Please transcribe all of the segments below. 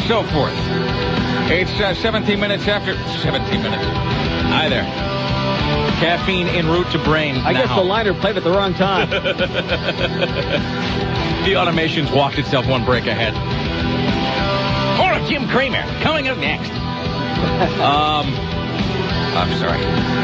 so forth. It's 17 minutes after... 17 minutes. Hi there. Caffeine en route to brain. I guess the liner played at the wrong time. The automation's walked itself one break ahead. More of Jim Cramer coming up next. I'm sorry.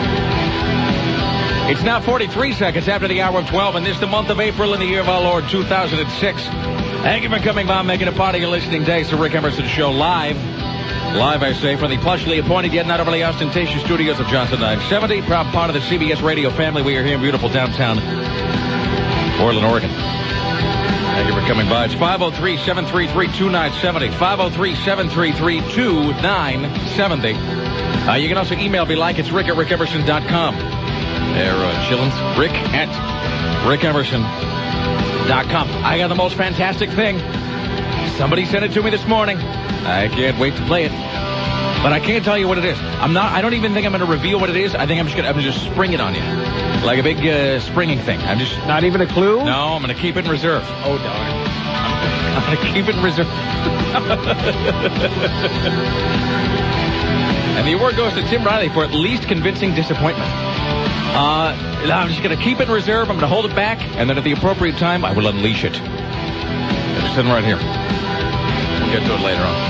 It's now 43 seconds after the hour of 12, and this is the month of April in the year of our Lord 2006. Thank you for coming by, making a part of your listening day. It's the Rick Emerson Show live. Live, I say, from the plushly appointed yet not overly ostentatious studios of Johnson 970, proud part of the CBS radio family. We are here in beautiful downtown Portland, Oregon. Thank you for coming by. It's 503-733-2970. 503-733-2970. You can also email me like it's Rick at rickemerson.com. There, chillins. Rick at rickemerson.com. I got the most fantastic thing. Somebody sent it to me this morning. I can't wait to play it. But I can't tell you what it is. I don't even think I'm going to reveal what it is. I think I'm going to just spring it on you. Like a big springing thing. I'm just... Not even a clue? No, I'm going to keep it in reserve. Oh, darn. I'm going to keep it in reserve. And the award goes to Tim Riley for at least convincing disappointment. I'm just going to keep it in reserve. I'm going to hold it back. And then at the appropriate time, I will unleash it. It's sitting right here. We'll get to it later on.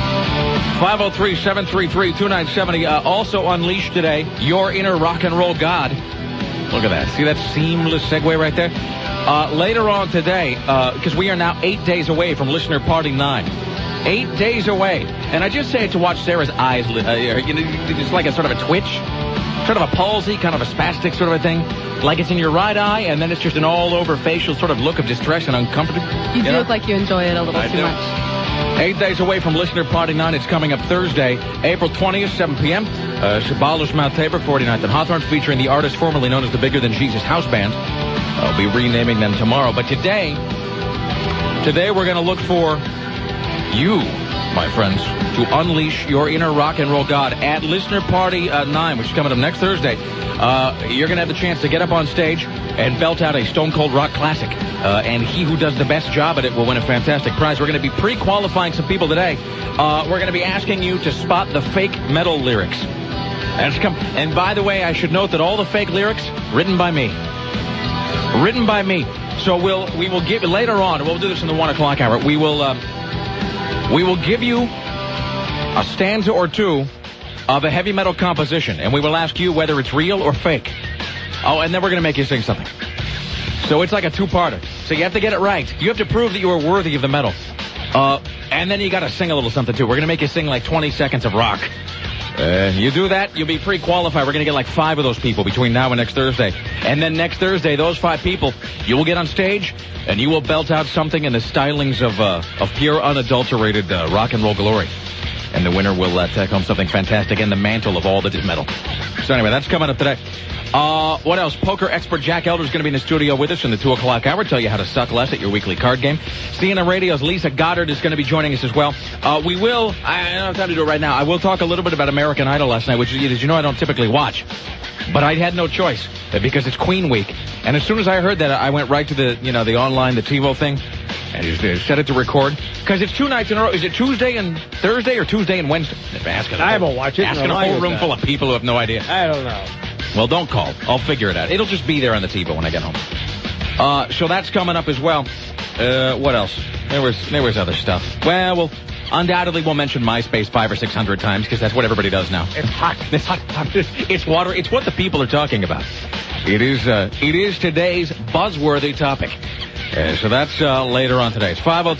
503-733-2970. Also unleashed today, your inner rock and roll god. Look at that. See that seamless segue right there? Later on today, because we are now 8 days away from Listener Party 9. 8 days away. And I just say it to watch Sarah's eyes. It's like a sort of a twitch. Sort of a palsy, kind of a spastic sort of a thing. Like it's in your right eye, and then it's just an all-over facial sort of look of distress and uncomfort. You do look like you enjoy it a little too much. 8 days away from Listener Party 9. It's coming up Thursday, April 20th, 7 p.m. Shabalo's Mount Tabor, 49th and Hawthorne, featuring the artist formerly known as the Bigger Than Jesus House Band. I'll be renaming them tomorrow. But today we're going to look for you, my friends, to unleash your inner rock and roll god at Listener Party 9, which is coming up next Thursday. You're going to have the chance to get up on stage and belt out a Stone Cold rock classic. And he who does the best job at it will win a fantastic prize. We're going to be pre-qualifying some people today. We're going to be asking you to spot the fake metal lyrics. And by the way, I should note that all the fake lyrics, written by me. Written by me. So we will give later on, we'll do this in the 1 o'clock hour, we will give you a stanza or two of a heavy metal composition, and we will ask you whether it's real or fake. Oh, and then we're going to make you sing something. So it's like a two-parter. So you have to get it right. You have to prove that you are worthy of the medal. And then you got to sing a little something, too. We're going to make you sing like 20 seconds of rock. You do that, you'll be pre-qualified. We're going to get like 5 of those people between now and next Thursday. And then next Thursday, those 5 people, you will get on stage, and you will belt out something in the stylings of pure, unadulterated rock and roll glory. And the winner will take home something fantastic in the mantle of all that is metal. So anyway, that's coming up today. What else? Poker expert Jack Elder is going to be in the studio with us in the 2 o'clock hour. Tell you how to suck less at your weekly card game. CNN Radio's Lisa Goddard is going to be joining us as well. I don't have time to do it right now. I will talk a little bit about American Idol last night, which, as you know, I don't typically watch. But I had no choice because it's Queen Week. And as soon as I heard that, I went right to the online, the TiVo thing. And just set it to record. Because it's 2 nights in a row. Is it Tuesday and Thursday or Tuesday and Wednesday? I won't watch it. Asking a whole room full of people who have no idea. I don't know. Well, don't call. I'll figure it out. It'll just be there on the TiVo when I get home. So that's coming up as well. What else? There was other stuff. Well, undoubtedly we'll mention MySpace 500 or 600 times because that's what everybody does now. It's hot. It's hot. It's water. It's what the people are talking about. It is today's buzzworthy topic. So that's later on today. It's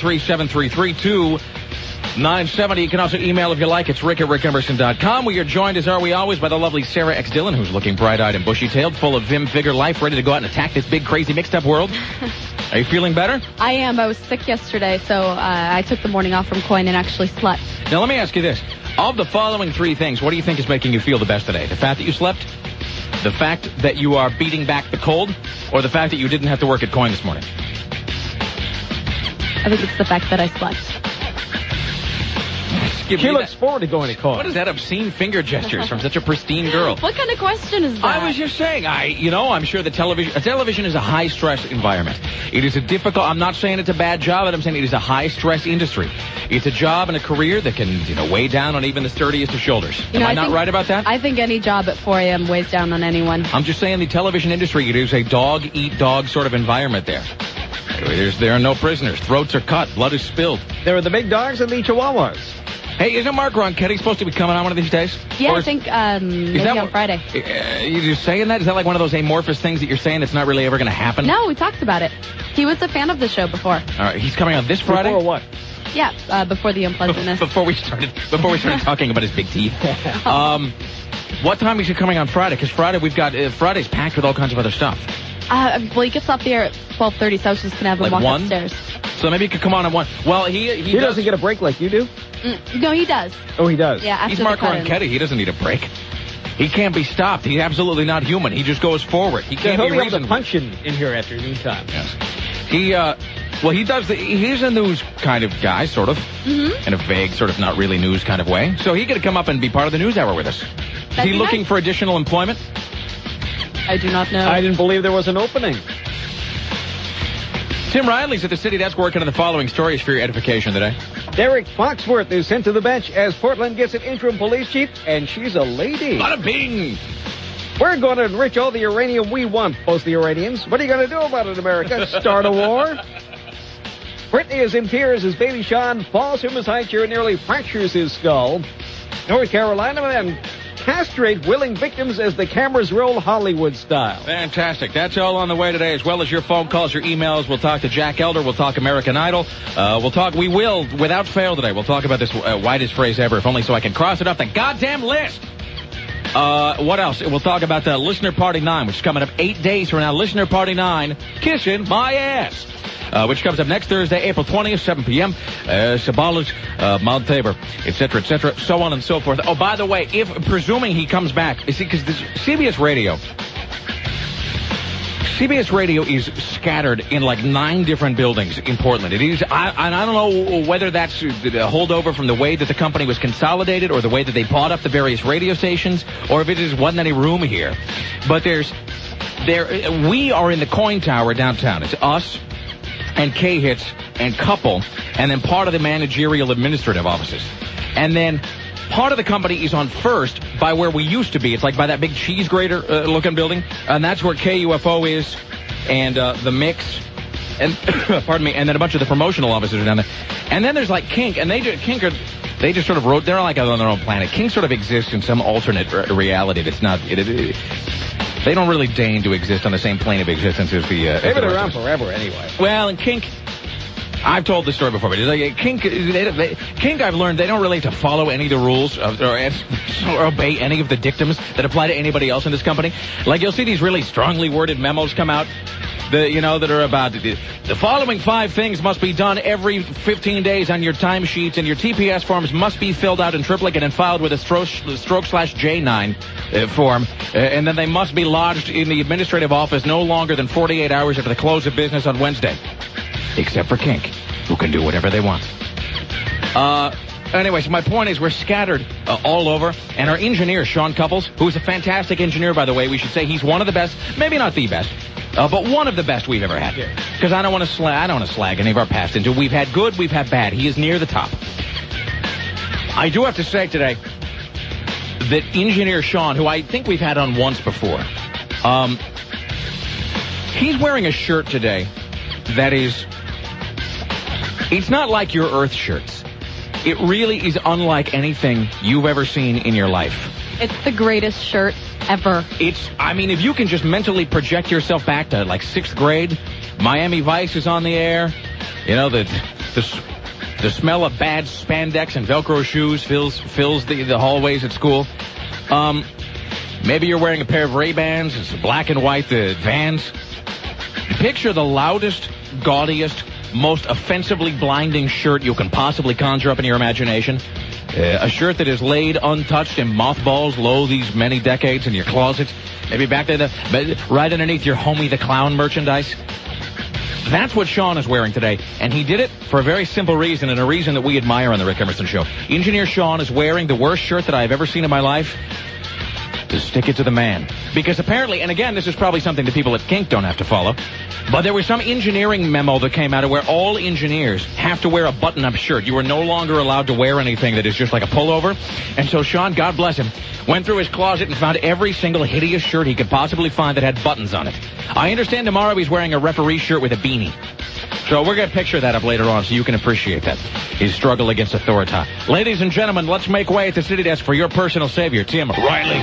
503-733-2970. You can also email if you like. It's Rick at rickemerson.com. We are joined, as are we always, by the lovely Sarah X. Dillon, who's looking bright-eyed and bushy-tailed, full of vim, vigor, life, ready to go out and attack this big, crazy, mixed-up world. Are you feeling better? I am. I was sick yesterday, so I took the morning off from Coin and actually slept. Now, let me ask you this. Of the following 3 things, what do you think is making you feel the best today? The fact that you slept? The fact that you are beating back the cold? Or the fact that you didn't have to work at Coin this morning? I think it's the fact that I slept. give She me looks that? forward to going to court. What is that obscene finger gestures from such a pristine girl? What kind of question is that? I was just saying, I'm sure the television is a high-stress environment. It is a difficult, I'm not saying it's a bad job, but I'm saying it is a high-stress industry. It's a job and a career that can, weigh down on even the sturdiest of shoulders. Am I not right about that? I think any job at 4 a.m. weighs down on anyone. I'm just saying the television industry, it is a dog-eat-dog sort of environment there. There are no prisoners. Throats are cut. Blood is spilled. There are the big dogs and the chihuahuas. Hey, isn't Mark Ronchetti supposed to be coming on one of these days? Yeah, I think maybe on Friday. You just saying that? Is that like one of those amorphous things that you're saying that's not really ever going to happen? No, we talked about it. He was a fan of the show before. All right, he's coming on this Friday? Before what? Yeah, before the unpleasantness. Before we started talking about his big teeth. What time is he coming on Friday? Because Friday's packed with all kinds of other stuff. Well, he gets up there at 12:30, so I was just going to have him Like walk 1? upstairs. So maybe he could come on at 1. Well, he doesn't get a break like you do? No, he does. Oh, he does? Yeah, after He's the Mark cut-in. Ronchetti. He doesn't need a break. He can't be stopped. He's absolutely not human. He just goes forward. He can't He'll be be able reasoned. to punch in here after noontime. Yes. He's a news kind of guy, sort of. In a vague, sort of not really news kind of way. So he could come up and be part of the news hour with us. Is he looking for additional employment? I do not know. I didn't believe there was an opening. Tim Riley's at the city desk working on the following stories for your edification today. Derek Foxworth is sent to the bench as Portland gets an interim police chief, and she's a lady. Bada bing! We're going to enrich all the uranium we want, boast the Iranians. What are you going to do about it, America? Start a war? Britney is in tears as baby Sean falls from his high chair and nearly fractures his skull. North Carolina man castrate willing victims as the cameras roll Hollywood style. Fantastic. That's all on the way today, as well as your phone calls, your emails. We'll talk to Jack Elder. We'll talk American Idol. We will, without fail today, we'll talk about this widest phrase ever, if only so I can cross it off the goddamn list. What else? We'll talk about the Listener Party 9, which is coming up 8 days from now. Listener Party 9, Kissing My Ass. Which comes up next Thursday, April 20th, 7 p.m. Sabalas, Mount Tabor, etc., so on and so forth. Oh, by the way, presuming he comes back, because CBS Radio is scattered in like 9 different buildings in Portland. It is, I don't know whether that's a holdover from the way that the company was consolidated or the way that they bought up the various radio stations, or if it just wasn't any room here. But we are in the Coin Tower downtown. It's us and K-Hits and Couple, and then part of the managerial administrative offices. And then part of the company is on First by where we used to be. It's like by that big cheese grater looking building, and that's where KUFO is, and the Mix, and pardon me, and then a bunch of the promotional offices are down there. And then there's like Kink, and they just sort of wrote, they're like on their own planet. Kink sort of exists in some alternate reality that's not, they don't really deign to exist on the same plane of existence as the... They've been around forever anyway. Well, and Kink, I've told this story before, but Kink, I've learned they don't really have to follow any of the rules or obey any of the dictums that apply to anybody else in this company. Like, you'll see these really strongly worded memos come out that are about the following 5 things must be done every 15 days on your timesheets, and your TPS forms must be filled out in triplicate and filed with a stroke/J9 form, and then they must be lodged in the administrative office no longer than 48 hours after the close of business on Wednesday. Except for Kink, who can do whatever they want. Anyway, so my point is we're scattered all over, and our engineer, Sean Couples, who is a fantastic engineer, by the way, we should say he's one of the best, maybe not the best, but one of the best we've ever had. Because I don't want to slag any of our past into. We've had good, we've had bad. He is near the top. I do have to say today that engineer Sean, who I think we've had on once before, he's wearing a shirt today that is... It's not like your Earth shirts. It really is unlike anything you've ever seen in your life. It's the greatest shirt ever. If you can just mentally project yourself back to like 6th grade, Miami Vice is on the air. You know, the smell of bad spandex and Velcro shoes fills the hallways at school. Maybe you're wearing a pair of Ray-Bans. It's black and white, the Vans. Picture the loudest, gaudiest, most offensively blinding shirt you can possibly conjure up in your imagination. A shirt that is laid untouched in mothballs low these many decades in your closet. Maybe back there, right underneath your Homie the Clown merchandise. That's what Sean is wearing today, and he did it for a very simple reason, and a reason that we admire on the Rick Emerson Show. Engineer Sean is wearing the worst shirt that I've ever seen in my life to stick it to the man. Because apparently, and again, this is probably something that people at Kink don't have to follow, but there was some engineering memo that came out of where all engineers have to wear a button-up shirt. You are no longer allowed to wear anything that is just like a pullover. And so Sean, God bless him, went through his closet and found every single hideous shirt he could possibly find that had buttons on it. I understand tomorrow he's wearing a referee shirt with a beanie. So we're going to picture that up later on so you can appreciate that. His struggle against authority. Ladies and gentlemen, let's make way at the city desk for your personal savior, Tim Riley.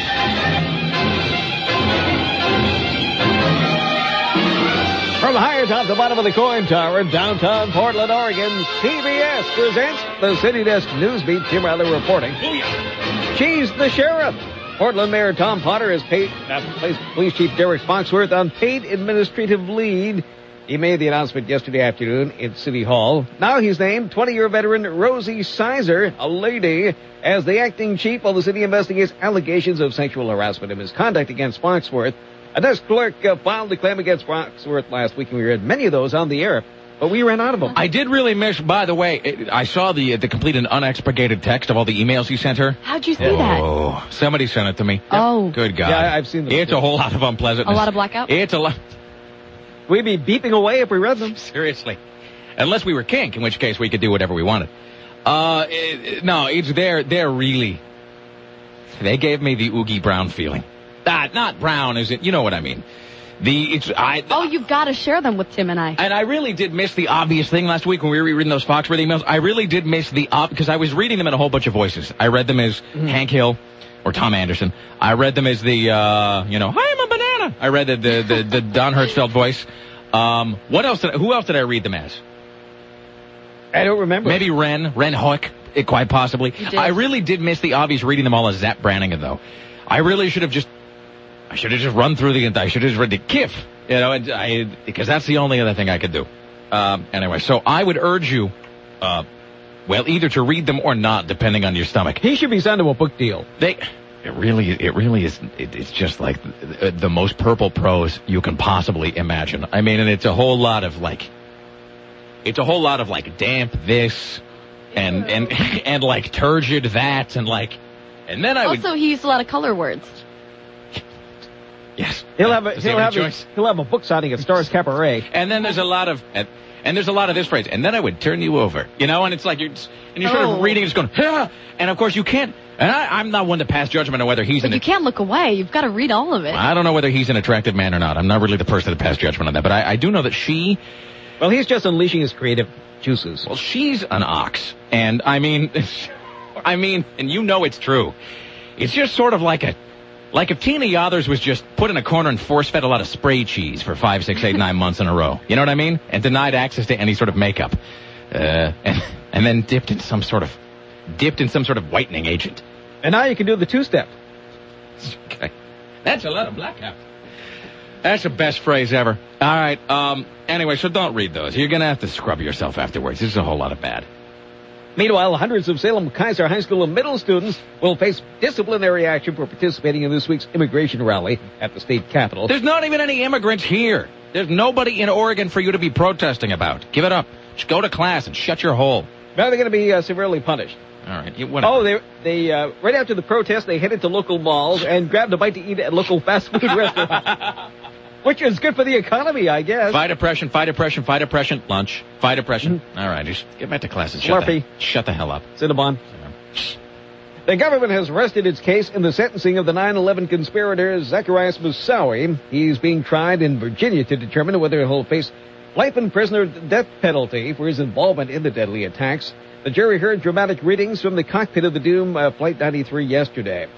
From high atop the bottom of the coin tower in downtown Portland, Oregon, CBS presents the City Desk News Beat. Tim Riley reporting. She's the sheriff. Portland Mayor Tom Potter has placed Police Chief Derek Foxworth on paid administrative leave. He made the announcement yesterday afternoon in City Hall. Now he's named 20-year veteran Rosie Sizer, a lady, as the acting chief while the city investigates allegations of sexual harassment and misconduct against Foxworth. A desk clerk filed a claim against Foxworth last week, and we read many of those on the air, but we ran out of them. I did really miss, by the way, I saw the complete and unexpurgated text of all the emails he sent her. How'd you see that? Oh, somebody sent it to me. Oh. Good God. Yeah, I've seen them. It's a whole lot of unpleasantness. A lot of blackout? It's a lot. We'd be beeping away if we read them. Seriously. Unless we were Kink, in which case we could do whatever we wanted. No, it's they're really, they gave me the Oogie Brown feeling. Not Brown, is it? You know what I mean. You've got to share them with Tim and I. And I really did miss the obvious thing last week when we were reading those Foxworth emails. I really did miss because I was reading them in a whole bunch of voices. I read them as Hank Hill or Tom Anderson. I read them as the, hi, I'm a banana. I read the Don Hertzfeld voice. Who else did I read them as? I don't remember. Maybe Ren Hoek, quite possibly. I really did miss the obvious reading them all as Zap Brannigan, though. I really should have just run through I should have just read the KIF, because that's the only other thing I could do. Anyway, so I would urge you, either to read them or not, depending on your stomach. He should be signed to a book deal. It really is. It's just like the most purple prose you can possibly imagine. I mean, and it's a whole lot of damp this and like turgid that and then he used a lot of color words. Yes. He'll have a book signing at Stars Cabaret. And then there's a lot of this phrase. And then I would turn you over. And it's like you're sort of reading and just going, ah! And of course you can't. And I'm not one to pass judgment on whether he's you can't look away. You've got to read all of it. I don't know whether he's an attractive man or not. I'm not really the person to pass judgment on that. But I do know that she. Well, he's just unleashing his creative juices. Well, she's an ox. And I mean, and you know it's true. It's just sort of like if Tina Yothers was just put in a corner and force-fed a lot of spray cheese for 5, 6, 8, 9 months in a row. You know what I mean? And denied access to any sort of makeup. And then dipped in some sort of whitening agent. And now you can do the two-step. Okay. That's a lot of blackout. That's the best phrase ever. All right. Anyway, so don't read those. You're going to have to scrub yourself afterwards. This is a whole lot of bad. Meanwhile, hundreds of Salem-Keizer High School and middle students will face disciplinary action for participating in this week's immigration rally at the state capitol. There's not even any immigrants here. There's nobody in Oregon for you to be protesting about. Give it up. Just go to class and shut your hole. Now they're going to be severely punished. All right. Whatever. They right after the protest, they headed to local malls and grabbed a bite to eat at local fast food restaurants. Which is good for the economy, I guess. Fight oppression, lunch, fight oppression. All right, just get back to class and shut the hell up. Cinnabon. The government has rested its case in the sentencing of the 9/11 conspirator Zacarias Moussaoui. He's being tried in Virginia to determine whether he'll face life in prison or death penalty for his involvement in the deadly attacks. The jury heard dramatic readings from the cockpit of the Doom Flight 93 yesterday.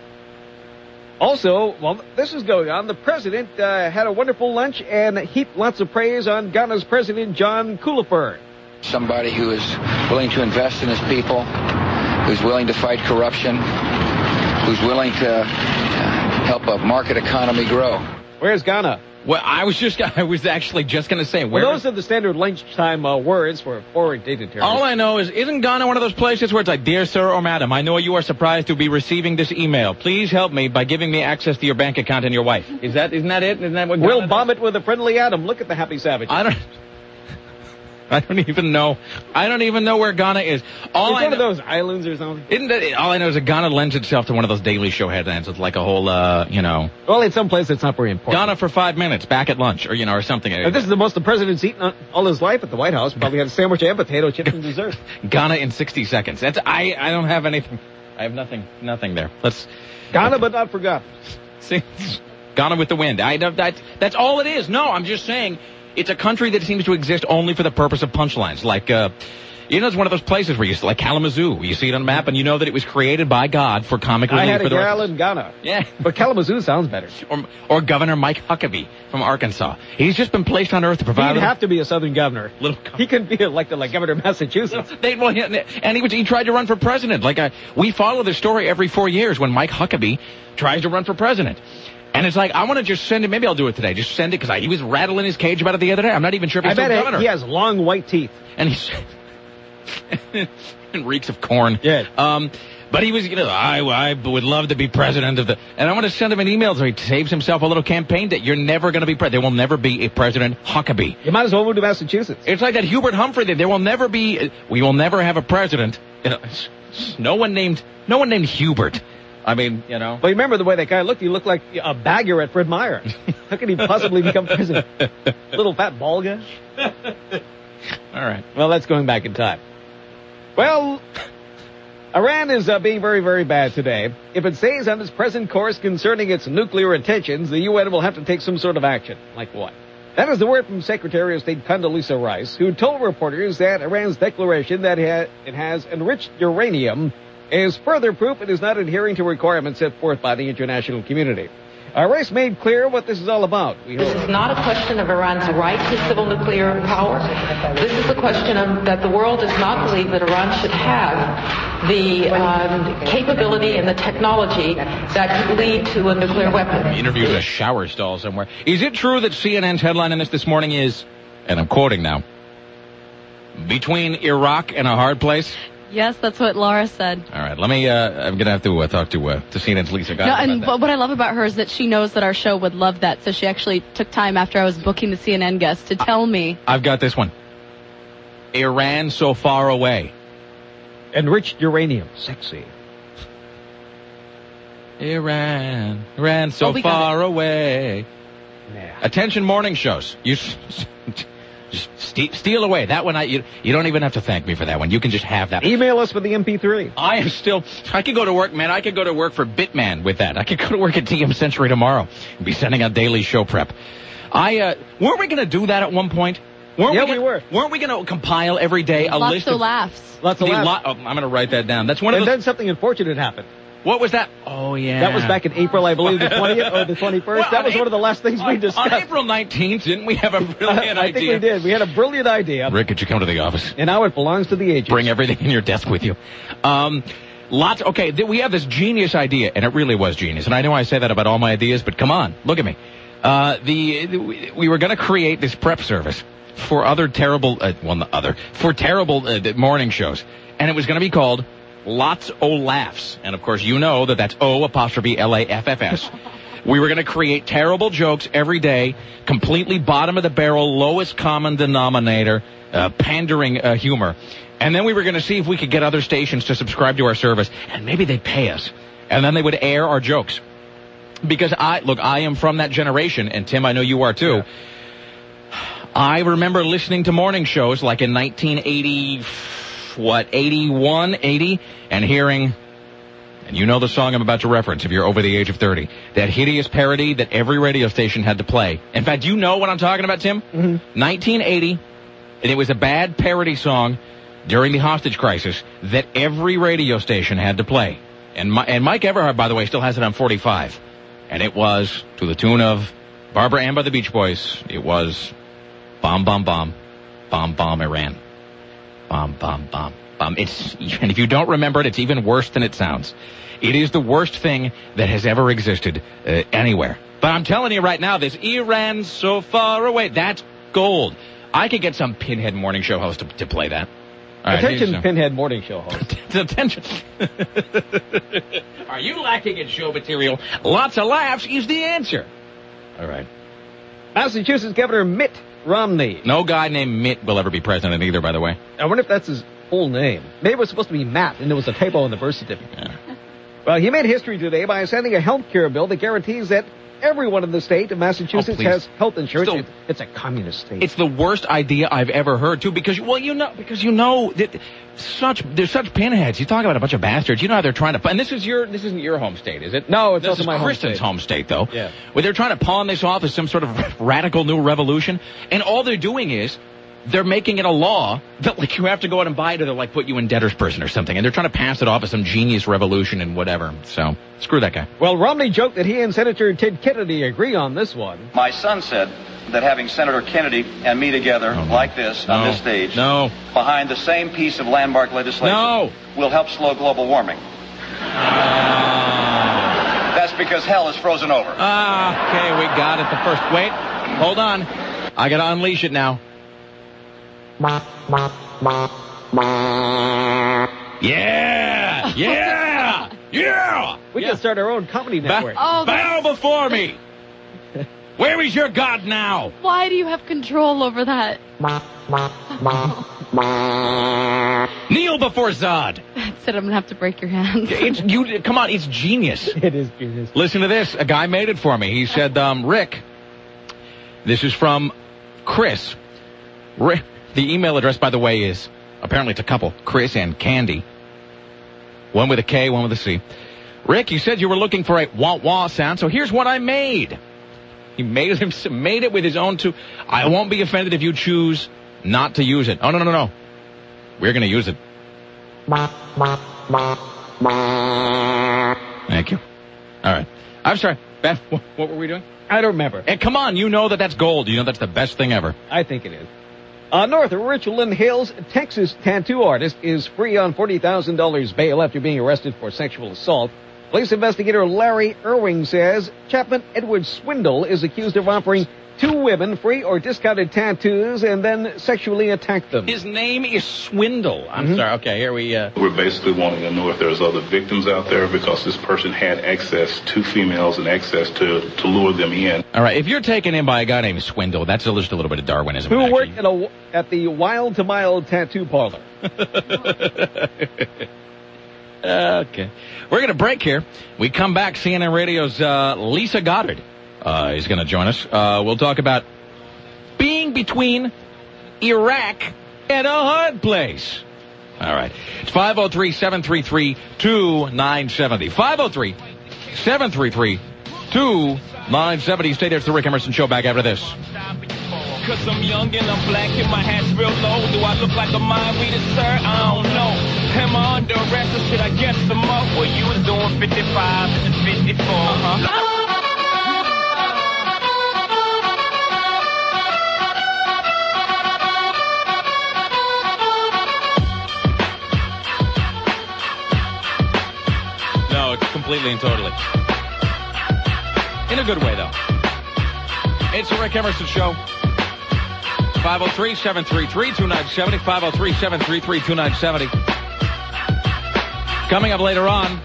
Also, while this is going on, the president had a wonderful lunch and heaped lots of praise on Ghana's President John Kufuor. Somebody who is willing to invest in his people, who's willing to fight corruption, who's willing to help a market economy grow. Where's Ghana? Well, I was actually just going to say, well, those are the standard lunchtime words for foreign dignitaries. All I know is, isn't Ghana one of those places where it's like, dear sir or madam, I know you are surprised to be receiving this email. Please help me by giving me access to your bank account and your wife. Isn't that it? Isn't that what Ghana We'll bomb it with a friendly atom. Look at the happy savage. I don't even know where Ghana is. It's one of those islands or something. All I know is that Ghana lends itself to one of those Daily Show headlines with like a whole, Well, it's someplace that's not very important. Ghana for 5 minutes, back at lunch, or something. This is the most the president's eaten all his life at the White House. Probably had a sandwich and potato chips and dessert. Ghana in 60 seconds. I don't have anything. I have nothing there. Ghana, but not forgotten. See, Ghana with the wind. That's all it is. No, I'm just saying. It's a country that seems to exist only for the purpose of punchlines. Like, it's one of those places where like Kalamazoo, where you see it on a map and you know that it was created by God for comic relief. I had a gal in Ghana. Yeah. But Kalamazoo sounds better. Or Governor Mike Huckabee from Arkansas. He's just been placed on earth to provide... He'd have to be a southern governor. He couldn't be elected like governor of Massachusetts. And he tried to run for president. We follow this story every 4 years when Mike Huckabee tries to run for president. And it's like, I want to just send it. Maybe I'll do it today. Just send it, because he was rattling his cage about it the other day. I'm not even sure if he's still governor. He has long white teeth. And he's... and reeks of corn. Yeah. But he was, I would love to be president of the... And I want to send him an email so he saves himself a little campaign that you're never going to be president. There will never be a President Huckabee. You might as well move to Massachusetts. It's like that Hubert Humphrey thing. There will never be... We will never have a president. No one named Hubert. I mean, But remember the way that guy looked? He looked like a bagger at Fred Meyer. How could he possibly become president? Little fat bald guy? All right. Well, that's going back in time. Well, Iran is being very, very bad today. If it stays on its present course concerning its nuclear intentions, the UN will have to take some sort of action. Like what? That is the word from Secretary of State Condoleezza Rice, who told reporters that Iran's declaration that it has enriched uranium is further proof it is not adhering to requirements set forth by the international community. Rice made clear what this is all about. This is not a question of Iran's right to civil nuclear power. This is a question of that the world does not believe that Iran should have the capability and the technology that could lead to a nuclear weapon. Interviewed in a shower stall somewhere. Is it true that CNN's headline in this morning is, and I'm quoting now, between Iraq and a hard place? Yes, that's what Laura said. All right, let me, I'm going to have to talk to CNN's Lisa Geiger. No, and what I love about her is that she knows that our show would love that, so she actually took time after I was booking the CNN guest to tell me. I've got this one. Iran so far away. Enriched uranium. Sexy. Iran so far away. Yeah. Attention morning shows. You... Just steal away. That one, you don't even have to thank me for that one. You can just have that. Email us with the MP3. I could go to work, man. I could go to work for Bitman with that. I could go to work at TM Century tomorrow and be sending out daily show prep. Weren't we going to do that at one point? We were. Weren't we going to compile every day a list of laughs? Lots of laughs. I'm going to write that down. That's one of those. And then something unfortunate happened. What was that? Oh, yeah. That was back in April, I believe, the 20th or the 21st. Well, that was one of the last things we discussed. On April 19th, didn't we have a brilliant idea? I think we did. We had a brilliant idea. Rick, could you come to the office? And now it belongs to the agents. Bring everything in your desk with you. We have this genius idea, and it really was genius. And I know I say that about all my ideas, but come on, look at me. We were going to create this prep service for other terrible, morning shows. And it was going to be called Lots O Laughs. And, of course, you know that's O''LAFFS. We were going to create terrible jokes every day, completely bottom of the barrel, lowest common denominator, pandering humor. And then we were going to see if we could get other stations to subscribe to our service, and maybe they'd pay us. And then they would air our jokes. Because I am from that generation, and Tim, I know you are too. Yeah. I remember listening to morning shows like in 1980... 81, 80, and hearing, and you know the song I'm about to reference if you're over the age of 30, that hideous parody that every radio station had to play. In fact, you know what I'm talking about, Tim? Mm-hmm. 1980, and it was a bad parody song during the hostage crisis that every radio station had to play. And Mike Everhart, by the way, still has it on 45. And it was to the tune of Barbara Ann by the Beach Boys. It was Bomb, Bomb, Bomb, Bomb, Bomb, Iran. Bomb, bomb, bomb, bomb. And if you don't remember it, it's even worse than it sounds. It is the worst thing that has ever existed anywhere. But I'm telling you right now, this Iran so far away, that's gold. I could get some Pinhead morning show host to play that. All right, Attention, Pinhead morning show host. Attention. Are you lacking in show material? Lots of laughs is the answer. All right. Massachusetts Governor Mitt Romney. No guy named Mitt will ever be president either, by the way. I wonder if that's his full name. Maybe it was supposed to be Matt, and there was a typo in the birth certificate. Yeah. Well, he made history today by signing a health care bill that guarantees that everyone in the state of Massachusetts has health insurance. It's a communist state. It's the worst idea I've ever heard, too, because you know that there's such pinheads. You talk about a bunch of bastards. You know how they're trying to, and this isn't your home state, is it? No, it's this also is my Kristen's home state, though. Yeah. Where they're trying to pawn this off as some sort of radical new revolution, and all they're doing is they're making it a law that, like, you have to go out and buy it or they'll, like, put you in debtor's prison or something. And they're trying to pass it off as some genius revolution and whatever. So, screw that guy. Well, Romney joked that he and Senator Ted Kennedy agree on this one. My son said that having Senator Kennedy and me together like this on this stage behind the same piece of landmark legislation will help slow global warming. That's because hell is frozen over. Okay, we got it. The first. Wait, hold on. I got to unleash it now. Yeah! We can start our own comedy network. Bow before me! Where is your God now? Why do you have control over that? Kneel before Zod. Said I'm going to have to break your hands. Come on, it's genius. It is genius. Listen to this. A guy made it for me. He said, Rick, this is from Chris. Rick. The email address, by the way, is, apparently it's a couple, Chris and Candy. One with a K, one with a C. Rick, you said you were looking for a wah-wah sound, so here's what I made. He made it with his own two. I won't be offended if you choose not to use it. Oh, no. We're going to use it. Thank you. All right. I'm sorry. Beth, what were we doing? I don't remember. And come on, you know that's gold. You know that's the best thing ever. I think it is. North of Richland Hills, Texas tattoo artist is free on $40,000 bail after being arrested for sexual assault. Police investigator Larry Irving says Chapman Edward Swindle is accused of offering two women free or discounted tattoos and then sexually attacked them. His name is Swindle. I'm sorry. Okay, here we... We're basically wanting to know if there's other victims out there because this person had access to females and access to lure them in. All right, if you're taken in by a guy named Swindle, that's just a little bit of Darwinism. Who worked at the Wild to Mild tattoo parlor. Okay. We're going to break here. We come back. CNN Radio's Lisa Goddard is going to join us. We'll talk about being between Iraq and a hard place. All right. It's 503-733-2970. 503-733-2970. Stay there. It's the Rick Emerson Show. Back after this. Cause I'm young and I'm black and my hat's real low. Do I look like a mind reader, sir? I don't know. Am I under arrest or should I guess some more? Well, you was doing 55 and 54. No, it's completely and totally. In a good way, though. It's the Rick Emerson Show. 503-733-2970. 503-733-2970. Coming up later on,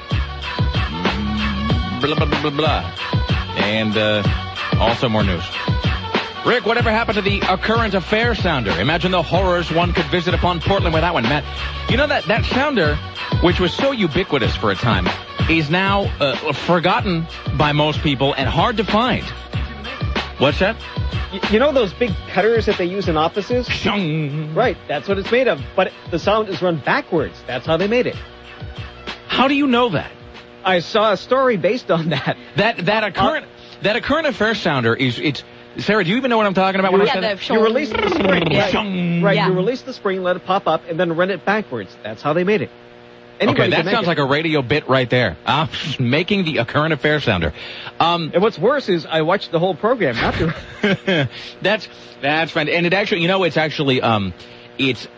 blah, blah, blah, blah, blah. And also more news. Rick, whatever happened to the current affair sounder? Imagine the horrors one could visit upon Portland with that one, Matt. You know that sounder, which was so ubiquitous for a time, is now forgotten by most people and hard to find. What's that? You know those big cutters that they use in offices? Right, that's what it's made of. But the sound is run backwards. That's how they made it. How do you know that? I saw a story based on that. That a current affair sounder is Sarah, do you even know what I'm talking about when I said that? You release the spring. Right, Yeah. you release the spring, let it pop up, and then run it backwards. That's how they made it. Okay, that sounds like a radio bit right there. Making the current affair sounder. And what's worse is I watched the whole program after. That's fine. And it's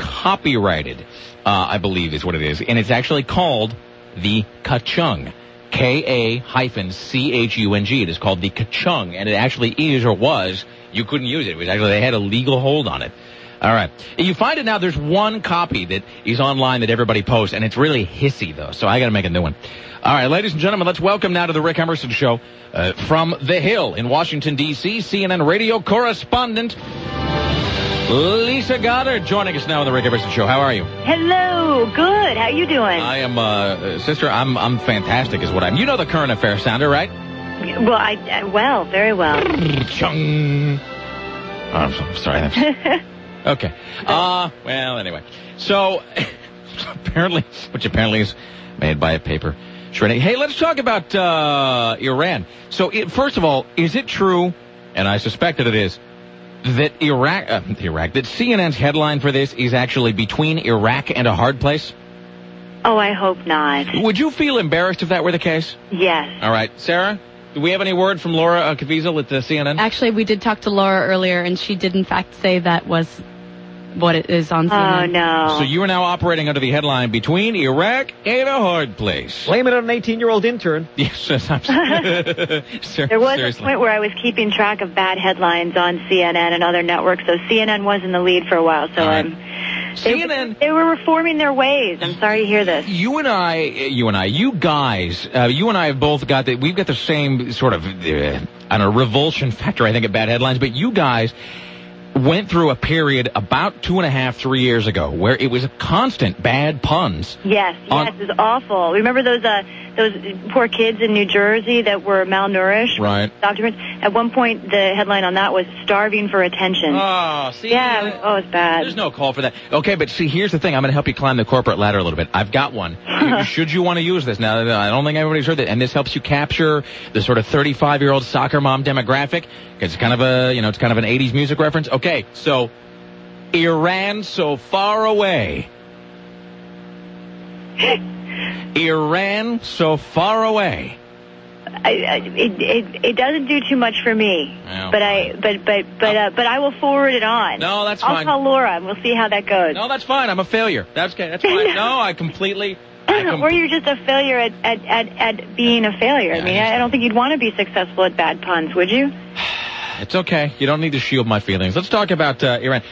copyrighted, I believe is what it is. And it's actually called the Ka-Chung. Ka-Chung. It is called the Ka-Chung, and it actually is or was. You couldn't use it. It was actually, they had a legal hold on it. All right. You find it now. There's one copy that is online that everybody posts, and it's really hissy, though, so I got to make a new one. All right, ladies and gentlemen, let's welcome now to the Rick Emerson Show from The Hill in Washington, D.C., CNN radio correspondent Lisa Goddard joining us now on the Rick Emerson Show. How are you? Hello. Good. How you doing? I am, sister, I'm fantastic is what I'm. You know the current affairs sounder, right? Well, very well. Chung. Oh, I'm so sorry. Okay. Well, anyway. So, apparently is made by a paper shredding. Hey, let's talk about Iran. So, first of all, is it true, and I suspect that it is, that that CNN's headline for this is actually between Iraq and a hard place? Oh, I hope not. Would you feel embarrassed if that were the case? Yes. All right. Sarah, do we have any word from Laura Caviezel at the CNN? Actually, we did talk to Laura earlier, and she did, in fact, say that was what it is on CNN. Oh, no. So you are now operating under the headline, between Iraq and a hard place. Blame it on an 18-year-old intern. Yes, There was a point where I was keeping track of bad headlines on CNN and other networks, so CNN was in the lead for a while, so CNN. They were reforming their ways. I'm sorry to hear this. You and I, you and I have both got we've got the same sort of, revulsion factor, I think, at bad headlines, but you guys went through a period about 2.5, 3 years ago where it was a constant bad puns. Yes, it was awful. Remember those poor kids in New Jersey that were malnourished? Right. Documents. At one point, the headline on that was starving for attention. Oh, see? Yeah, it's bad. There's no call for that. Okay, but see, here's the thing. I'm going to help you climb the corporate ladder a little bit. I've got one. Should you want to use this? Now, I don't think everybody's heard that. And this helps you capture the sort of 35-year-old soccer mom demographic. It's kind of it's kind of an 80s music reference. Okay, so Iran so far away. Iran so far away. It doesn't do too much for me, but I will forward it on. No, that's fine. I'll call Laura and we'll see how that goes. No, that's fine. I'm a failure. That's okay. That's fine. No, I completely. Or you're just a failure at being a failure. Yeah, I mean, I don't think you'd want to be successful at bad puns, would you? It's okay. You don't need to shield my feelings. Let's talk about Iran.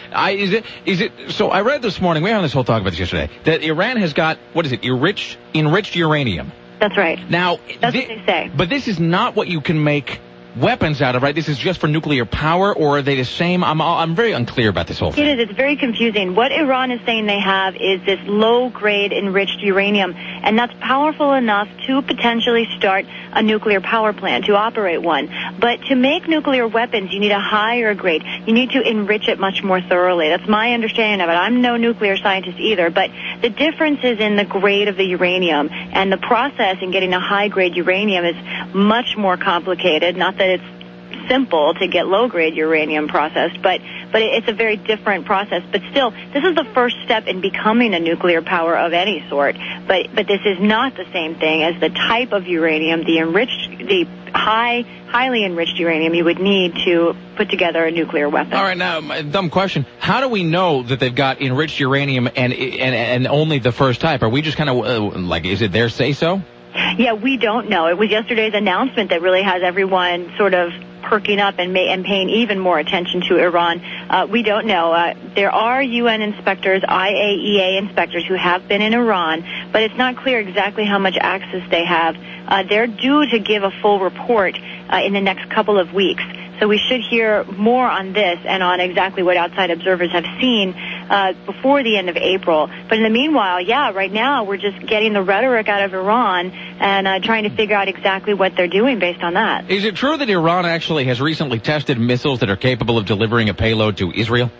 So I read this morning, we were having this whole talk about this yesterday, that Iran has got, enriched uranium. That's right. Now, that's what they say. But this is not what you can make weapons out of, right? This is just for nuclear power, or are they the same? I'm very unclear about this whole thing. It is. It's very confusing. What Iran is saying they have is this low-grade enriched uranium, and that's powerful enough to potentially start a nuclear power plant, to operate one. But to make nuclear weapons, you need a higher grade. You need to enrich it much more thoroughly. That's my understanding of it. I'm no nuclear scientist either, but the difference is in the grade of the uranium, and the process in getting a high-grade uranium is much more complicated. Not that it's simple to get low-grade uranium processed, but it's a very different process. But still, this is the first step in becoming a nuclear power of any sort. But this is not the same thing as the type of uranium, the highly enriched uranium you would need to put together a nuclear weapon. All right, now, dumb question. How do we know that they've got enriched uranium and only the first type? Are we just kind of, is it their say-so? Yeah, we don't know. It was yesterday's announcement that really has everyone sort of perking up and paying even more attention to Iran. We don't know. There are UN inspectors, IAEA inspectors, who have been in Iran, but it's not clear exactly how much access they have. They're due to give a full report in the next couple of weeks. So we should hear more on this and on exactly what outside observers have seen before the end of April. But in the meanwhile, right now we're just getting the rhetoric out of Iran and trying to figure out exactly what they're doing based on that. Is it true that Iran actually has recently tested missiles that are capable of delivering a payload to Israel?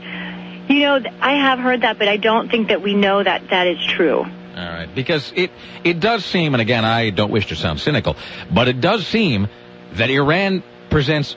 I have heard that, but I don't think that we know that that is true. All right, because it does seem, and again, I don't wish to sound cynical, but it does seem that Iran presents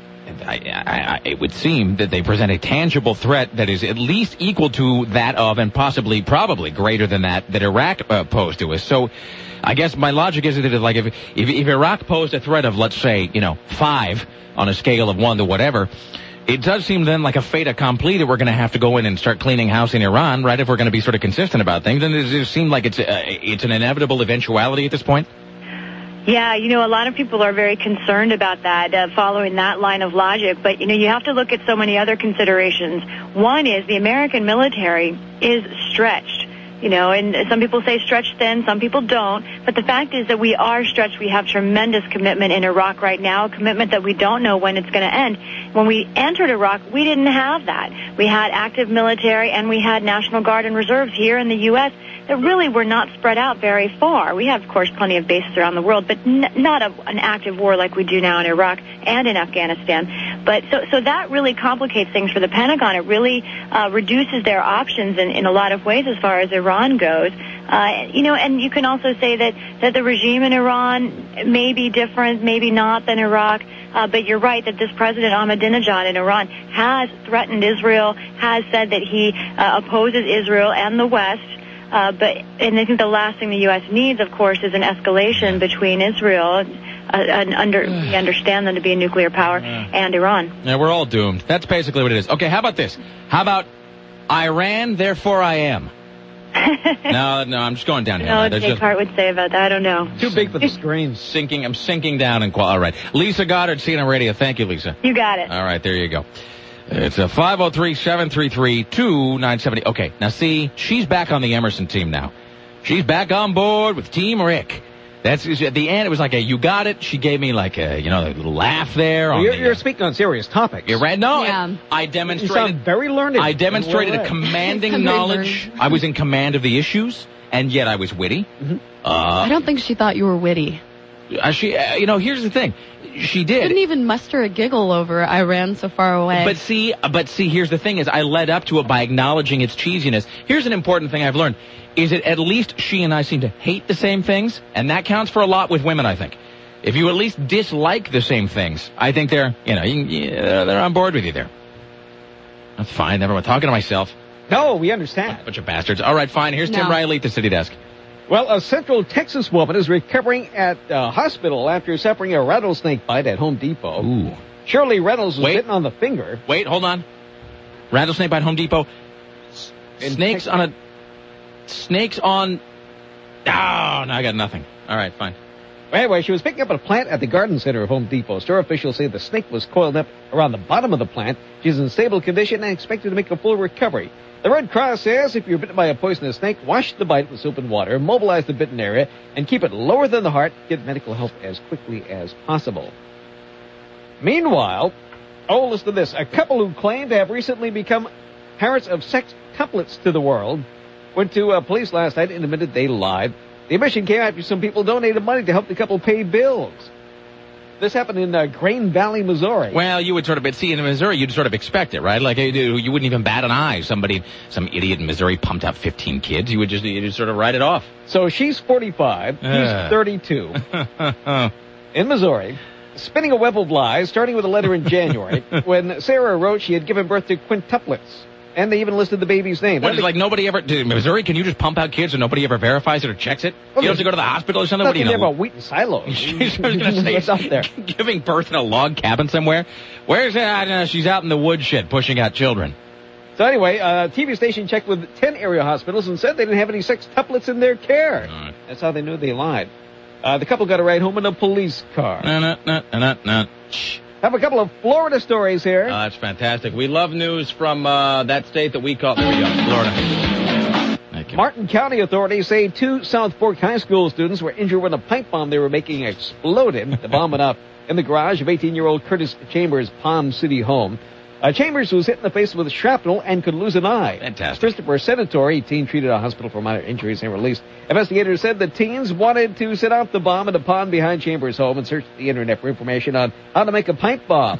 it would seem that they present a tangible threat that is at least equal to that of, and probably greater than that Iraq posed to us. So I guess my logic is that if Iraq posed a threat of, let's say, 5 on a scale of 1 to whatever, it does seem then like a fait accompli that we're going to have to go in and start cleaning house in Iran, right? If we're going to be sort of consistent about things, then does it seem like it's an inevitable eventuality at this point? Yeah, a lot of people are very concerned about that, following that line of logic. But, you have to look at so many other considerations. One is the American military is stretched, and some people say stretched thin, some people don't. But the fact is that we are stretched. We have tremendous commitment in Iraq right now, a commitment that we don't know when it's going to end. When we entered Iraq, we didn't have that. We had active military and we had National Guard and reserves here in the U.S. that really were not spread out very far. We have, of course, plenty of bases around the world, but not an active war like we do now in Iraq and in Afghanistan. But so that really complicates things for the Pentagon. It really reduces their options in a lot of ways as far as Iran goes. And you can also say that the regime in Iran may be different, maybe not, than Iraq. But you're right that this President Ahmadinejad in Iran has threatened Israel, has said that he opposes Israel and the West. And I think the last thing the U.S. needs, of course, is an escalation between Israel, we understand them to be a nuclear power, and Iran. Yeah, we're all doomed. That's basically what it is. Okay, how about this? How about Iran, therefore I am? No, I'm just going down here. No, Descartes would say about that. I don't know. Too big for the screen. I'm sinking down in quality. All right. Lisa Goddard, CNN Radio. Thank you, Lisa. You got it. All right, there you go. It's a 503-733-2970. Okay, now see, she's back on the Emerson team now. She's back on board with Team Rick. That's at the end. It was like you got it. She gave me like a little laugh there. You're speaking on serious topics. You're right. No, yeah. I demonstrated. You sound very learned. I demonstrated a commanding knowledge. I was in command of the issues, and yet I was witty. Mm-hmm. I don't think she thought you were witty. Here's the thing. She did. Didn't even muster a giggle over I ran so far away. But see, here's the thing is I led up to it by acknowledging its cheesiness. Here's an important thing I've learned. Is that at least she and I seem to hate the same things, and that counts for a lot with women, I think. If you at least dislike the same things, I think they're on board with you there. That's fine. Never mind. Talking to myself. No, we understand. Bunch of bastards. All right, fine. Here's Tim Riley at the City Desk. Well, a Central Texas woman is recovering at a hospital after suffering a rattlesnake bite at Home Depot. Ooh. Shirley Reynolds was bitten on the finger. Wait, hold on. Rattlesnake bite Home Depot. Snakes on... Oh, no, I got nothing. All right, fine. Anyway, she was picking up a plant at the garden center of Home Depot. Store officials say the snake was coiled up around the bottom of the plant. She's in stable condition and expected to make a full recovery. The Red Cross says if you're bitten by a poisonous snake, wash the bite with soap and water, mobilize the bitten area, and keep it lower than the heart. Get medical help as quickly as possible. Meanwhile, listen to this. A couple who claim to have recently become parents of sextuplets to the world went to police last night and admitted they lied. The admission came after some people donated money to help the couple pay bills. This happened in Grain Valley, Missouri. Well, you would sort of see in Missouri, you'd sort of expect it, right? Like you wouldn't even bat an eye. Some idiot in Missouri pumped out 15 kids. You'd just sort of write it off. So she's 45, he's 32, in Missouri, spinning a web of lies, starting with a letter in January, when Sarah wrote she had given birth to quintuplets. And they even listed the baby's name. What, like nobody ever... In Missouri, can you just pump out kids and nobody ever verifies it or checks it? You don't have to go to the hospital or something? What do you know? About wheat and silos. She's going to say, up there. Giving birth in a log cabin somewhere? Where's that? I don't know. She's out in the woodshed pushing out children. So anyway, a TV station checked with 10 area hospitals and said they didn't have any sextuplets in their care. Right. That's how they knew they lied. The couple got a ride home in a police car. Have a couple of Florida stories here. That's fantastic. We love news from that state that we call... There we go, Florida. Thank you. Martin County authorities say 2 South Fork High School students were injured when a pipe bomb they were making exploded. The bomb went up in the garage of 18-year-old Curtis Chambers' Palm City home. Chambers was hit in the face with shrapnel and could lose an eye. Fantastic. Christopher Senatori, teen treated at a hospital for minor injuries and released. Investigators said the teens wanted to set off the bomb in a pond behind Chambers' home and searched the internet for information on how to make a pipe bomb.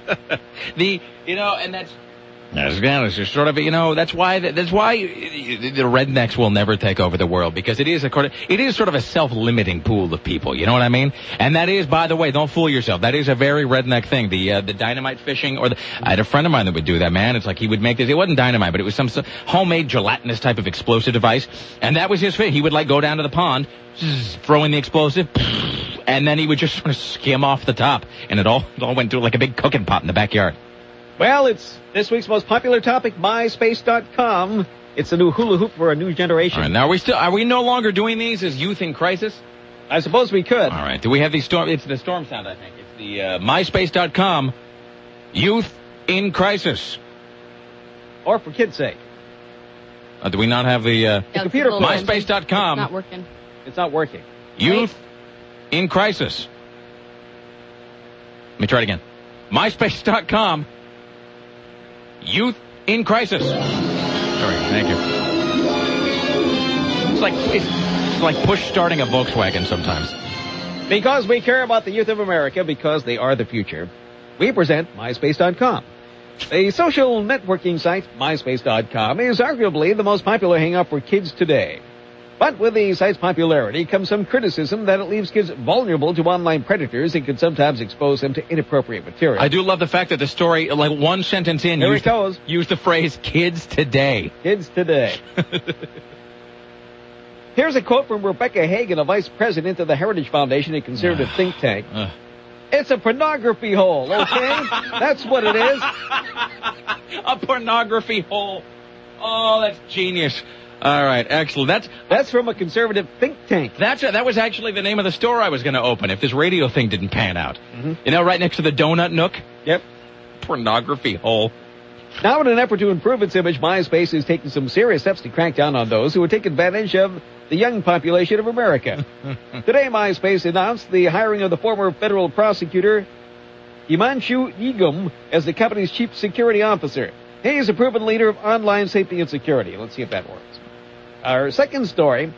And that's just sort of, that's why the rednecks will never take over the world, because it is sort of a self-limiting pool of people, you know what I mean? And that is, by the way, don't fool yourself, that is a very redneck thing, the dynamite fishing, I had a friend of mine that would do that, man. It's like he would make this, it wasn't dynamite, but it was some homemade gelatinous type of explosive device, and that was his thing. He would go down to the pond, throw in the explosive, and then he would just sort of skim off the top, and it all went to like a big cooking pot in the backyard. Well, it's this week's most popular topic, MySpace.com. It's a new hula hoop for a new generation. All right, now are we no longer doing these as Youth in Crisis? I suppose we could. All right. Do we have the storm? It's the storm sound, I think. It's the MySpace.com Youth in Crisis. Or for kids' sake. Do we not have the computer? MySpace.com. It's not working. It's not working. Youth in Crisis. Let me try it again. MySpace.com Youth in Crisis. All right. Thank you. It's like push starting a Volkswagen sometimes. Because we care about the youth of America, because they are the future, we present MySpace.com. The social networking site, MySpace.com, is arguably the most popular hangout for kids today. But with the site's popularity comes some criticism that it leaves kids vulnerable to online predators and can sometimes expose them to inappropriate material. I do love the fact that the story, like one sentence in, used the phrase kids today. Kids today. Here's a quote from Rebecca Hagan, a vice president of the Heritage Foundation, a conservative think tank. It's a pornography hole, okay? That's what it is. A pornography hole. Oh, that's genius. All right, excellent. That's from a conservative think tank. That was actually the name of the store I was going to open if this radio thing didn't pan out. Mm-hmm. You know, right next to the Donut Nook? Yep. Pornography hole. Now, in an effort to improve its image, MySpace is taking some serious steps to crack down on those who would take advantage of the young population of America. Today, MySpace announced the hiring of the former federal prosecutor, Himanshu Nigam, as the company's chief security officer. He is a proven leader of online safety and security. Let's see if that works. Our second story,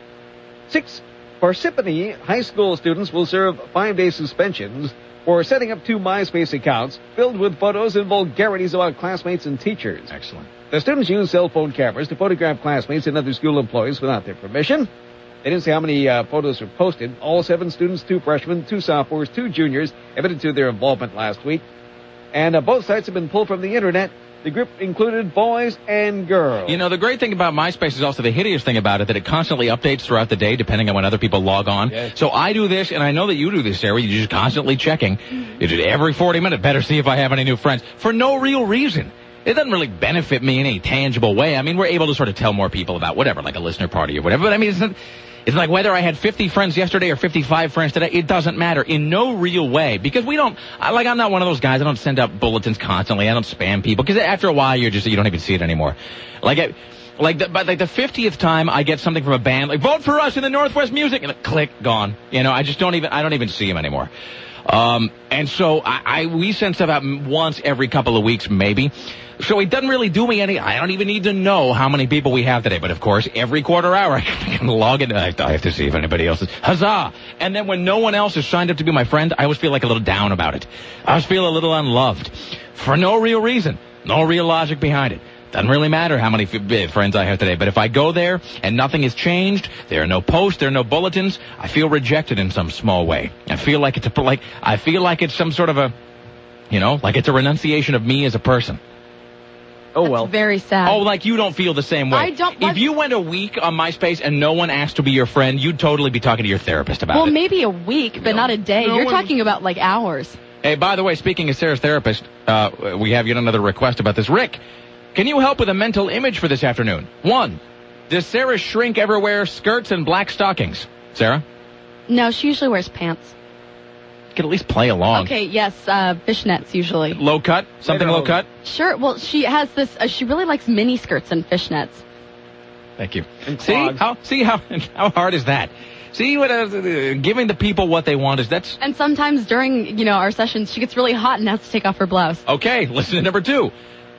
6 Parsippany high school students will serve 5-day suspensions for setting up 2 MySpace accounts filled with photos and vulgarities about classmates and teachers. Excellent. The students used cell phone cameras to photograph classmates and other school employees without their permission. They didn't say how many photos were posted. All 7 students, 2 freshmen, 2 sophomores, 2 juniors, admitted to their involvement last week. And both sites have been pulled from the internet. The group included boys and girls. You know, the great thing about MySpace is also the hideous thing about it, that it constantly updates throughout the day depending on when other people log on. Yes. So I do this, and I know that you do this, Sarah. You're just constantly checking. You just every 40 minutes, better see if I have any new friends. For no real reason. It doesn't really benefit me in any tangible way. I mean, we're able to sort of tell more people about whatever, like a listener party or whatever. But I mean, it's like whether I had 50 friends yesterday or 55 friends today, it doesn't matter in no real way. Because I'm not one of those guys. I don't send out bulletins constantly. I don't spam people. Because after a while, you don't even see it anymore. By the 50th time I get something from a band, like, vote for us in the Northwest Music, and click, gone. You know, I don't even see them anymore. And so we send stuff out once every couple of weeks, maybe. So it doesn't really do me any. I don't even need to know how many people we have today. But of course, every quarter hour I can log in. I have to see if anybody else is. Huzzah! And then when no one else is signed up to be my friend, I always feel like a little down about it. I always feel a little unloved for no real reason, no real logic behind it. Doesn't really matter how many friends I have today. But if I go there and nothing has changed, there are no posts, there are no bulletins, I feel rejected in some small way. I feel like it's some sort of a, like it's a renunciation of me as a person. Oh, well. That's very sad. Oh, like you don't feel the same way. I don't. If you went a week on MySpace and no one asked to be your friend, you'd totally be talking to your therapist about it. Well, maybe a week, but not a day. You're talking about like hours. Hey, by the way, speaking of Sarah's therapist, we have yet another request about this. Rick, can you help with a mental image for this afternoon? 1, does Sarah Shrink ever wear skirts and black stockings? Sarah? No, she usually wears pants. You can at least play along. Okay, yes, fishnets usually. Low cut? Something low cut? Sure, well, she has this, she really likes mini skirts and fishnets. Thank you. And See how hard is that? See what giving the people what they want is that's. And sometimes during, our sessions, she gets really hot and has to take off her blouse. Okay, listen to number 2.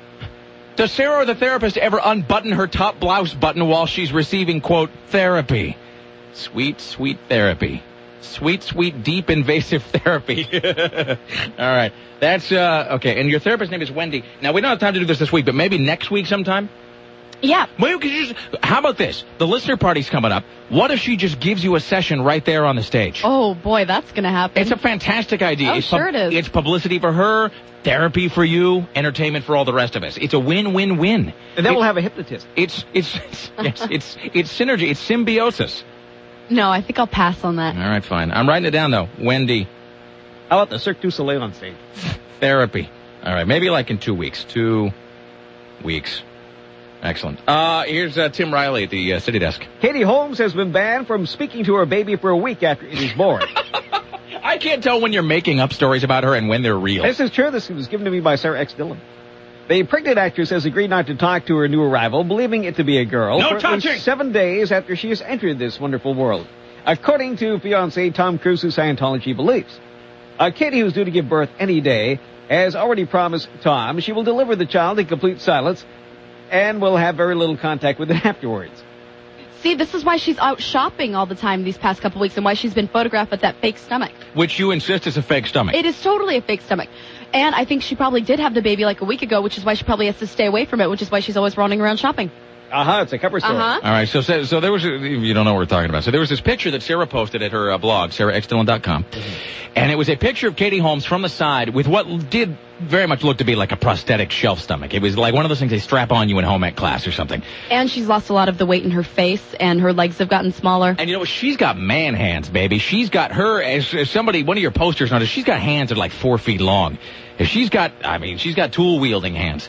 Does Sarah or the therapist ever unbutton her top blouse button while she's receiving, quote, therapy? Sweet, sweet therapy. Sweet, sweet, deep, invasive therapy. All right. That's, okay. And your therapist's name is Wendy. Now, we don't have time to do this week, but maybe next week sometime? Yeah. Well, how about this? The listener party's coming up. What if she just gives you a session right there on the stage? Oh, boy, that's going to happen. It's a fantastic idea. Oh, sure it is. It's publicity for her, therapy for you, entertainment for all the rest of us. It's a win-win-win. And then we'll have a hypnotist. It's synergy. It's symbiosis. No, I think I'll pass on that. All right, fine. I'm writing it down, though. Wendy. How about the Cirque du Soleil on stage? Therapy. All right, maybe like in 2 weeks. 2 weeks. Excellent. Here's Tim Riley at the city desk. Katie Holmes has been banned from speaking to her baby for a week after it is born. I can't tell when you're making up stories about her and when they're real. This is true. This was given to me by Sarah X. Dillon. The pregnant actress has agreed not to talk to her new arrival, believing it to be a girl, No for at touching! least 7 days after she has entered this wonderful world, according to fiancé Tom Cruise's Scientology beliefs. Katie, who's due to give birth any day, has already promised Tom she will deliver the child in complete silence and will have very little contact with it afterwards. See, this is why she's out shopping all the time these past couple weeks and why she's been photographed with that fake stomach. Which you insist is a fake stomach. It is totally a fake stomach. And I think she probably did have the baby like a week ago, which is why she probably has to stay away from it, which is why she's always running around shopping. It's a cover story. Uh-huh. All right, so there was, you don't know what we're talking about. So there was this picture that Sarah posted at her blog, sarahxdillon.com. And it was a picture of Katie Holmes from the side with what did very much look to be like a prosthetic shelf stomach. It was like one of those things they strap on you in home ec class or something. And she's lost a lot of the weight in her face, and her legs have gotten smaller. And you know what? She's got man hands, baby. She's got her, as somebody, one of your posters noticed, she's got hands that are like 4 feet long. She's got tool-wielding hands.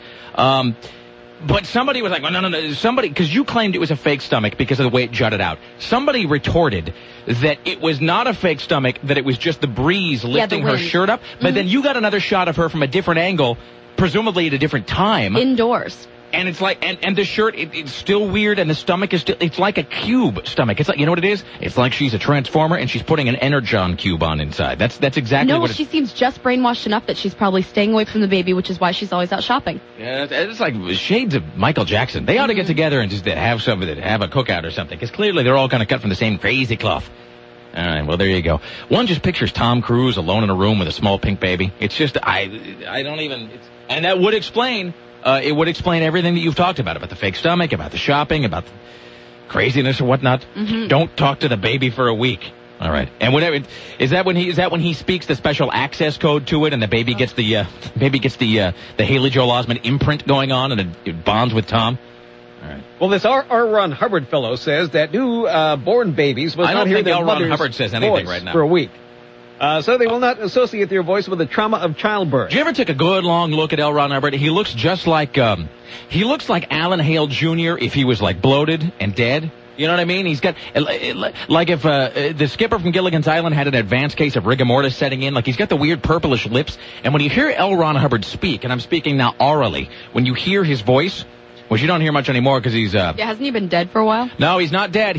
But somebody was like, well, no, somebody, because you claimed it was a fake stomach because of the way it jutted out. Somebody retorted that it was not a fake stomach, that it was just the breeze lifting her shirt up. But then you got another shot of her from a different angle, presumably at a different time. Indoors. And it's like, and the shirt, it's still weird, and the stomach is still, it's like a cube stomach. It's like, you know what it is? It's like she's a transformer, and she's putting an Energon cube on inside. That's exactly what she seems just brainwashed enough that she's probably staying away from the baby, which is why she's always out shopping. Yeah, it's like shades of Michael Jackson. They ought to get together and just have a cookout or something, because clearly they're all kind of cut from the same crazy cloth. All right, well, there you go. One just pictures Tom Cruise alone in a room with a small pink baby. It's just, I don't even, and that would explain... it would explain everything that you've talked about the fake stomach, about the shopping, about the craziness or whatnot. Mm-hmm. Don't talk to the baby for a week. All right. And whatever, is that when he speaks the special access code to it and the baby gets the Haley Joel Osment imprint going on and it bonds with Tom? All right. Well, this R. Ron Hubbard fellow says that new born babies will not hear their mother's Ron Hubbard says anything right now for a week. So they will not associate their voice with the trauma of childbirth. Did you ever take a good long look at L. Ron Hubbard? He looks just like, Alan Hale Jr. if he was like bloated and dead. You know what I mean? He's got, like if the skipper from Gilligan's Island had an advanced case of rigor mortis setting in, like he's got the weird purplish lips. And when you hear L. Ron Hubbard speak, and I'm speaking now orally, when you hear his voice, which you don't hear much anymore because he's... Yeah, hasn't he been dead for a while? No, he's not dead.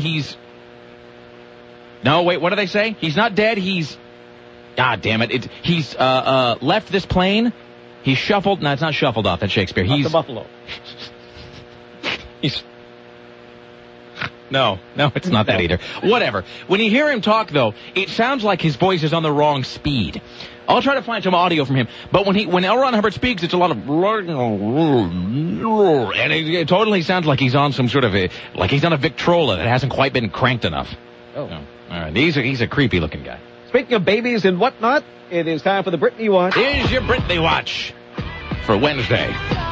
No, wait, what do they say? He's not dead, he's... God damn it. He's left this plane. He's shuffled. No, it's not shuffled off. That's Shakespeare. Off the Buffalo. No, it's not that either. Whatever. When you hear him talk, though, it sounds like his voice is on the wrong speed. I'll try to find some audio from him. But when L. Ron Hubbard speaks, it's a lot of... And it totally sounds like he's on some sort of like he's on a Victrola that hasn't quite been cranked enough. Oh. All right. He's a creepy-looking guy. Speaking of babies and whatnot, it is time for the Britney Watch. Here's your Britney Watch for Wednesday.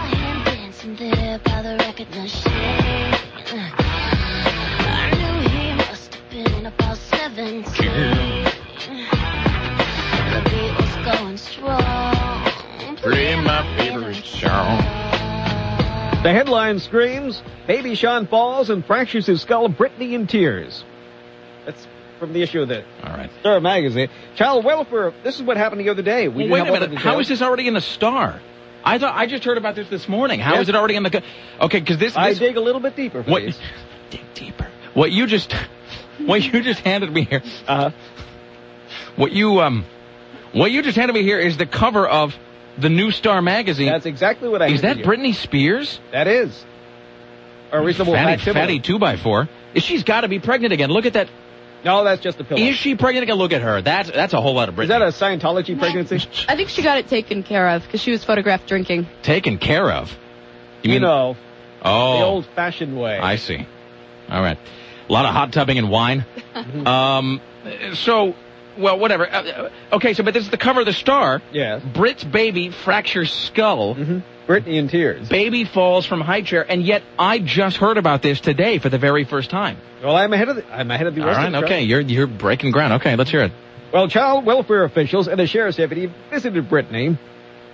Play my favorite song. The headline screams, Baby Sean falls and fractures his skull, Britney in tears. That's from the issue of the Star magazine. Child welfare, this is what happened the other day. Wait a minute, how is this already in the Star? I just heard about this morning. How is it already in the... Okay, because this... I dig a little bit deeper for these. Dig deeper. What you just handed me here... What you just handed me here is the cover of the new Star magazine. That's exactly what I... Is that Britney Spears? That is. A reasonable fatty 2x4. She's got to be pregnant again. Look at that. No, that's just a pillow. Is she pregnant again? Look at her. That's a whole lot of Britney. Is that a Scientology pregnancy? I think she got it taken care of because she was photographed drinking. Taken care of? You know. Oh. The old-fashioned way. I see. All right. A lot of hot tubbing and wine. So... Well, whatever. Okay, but this is the cover of the Star. Yes. Brit's baby fractures skull. Mm-hmm. Britney in tears. Baby falls from high chair, and yet I just heard about this today for the very first time. Well, I'm ahead of the All right, okay, you're breaking ground. Okay, let's hear it. Well, child welfare officials and a sheriff's deputy visited Britney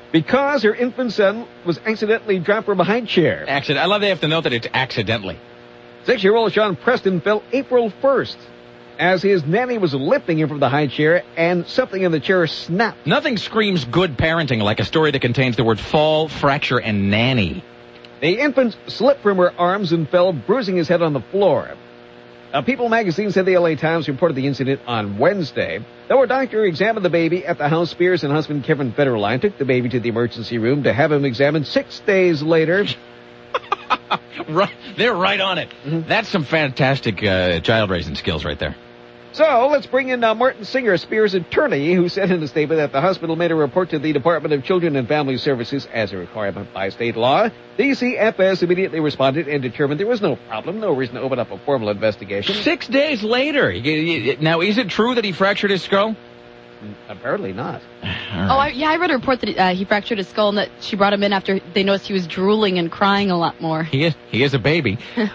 because her infant son was accidentally dropped from a high chair. I love they have to note that it's accidentally. 6-year-old Sean Preston fell April 1st as his nanny was lifting him from the high chair and something in the chair snapped. Nothing screams good parenting like a story that contains the word fall, fracture, and nanny. The infant slipped from her arms and fell, bruising his head on the floor. People magazine said the LA Times reported the incident on Wednesday. Though a doctor examined the baby at the house, Spears and husband Kevin Federline took the baby to the emergency room to have him examined 6 days later. Right, they're right on it. Mm-hmm. That's some fantastic child raising skills right there. So let's bring in Martin Singer, Spears' attorney, who said in a statement that the hospital made a report to the Department of Children and Family Services as a requirement by state law. DCFS immediately responded and determined there was no problem, no reason to open up a formal investigation. 6 days later. Now, is it true that he fractured his skull? Apparently not. Right. I read a report that he fractured his skull and that she brought him in after they noticed he was drooling and crying a lot more. He is a baby.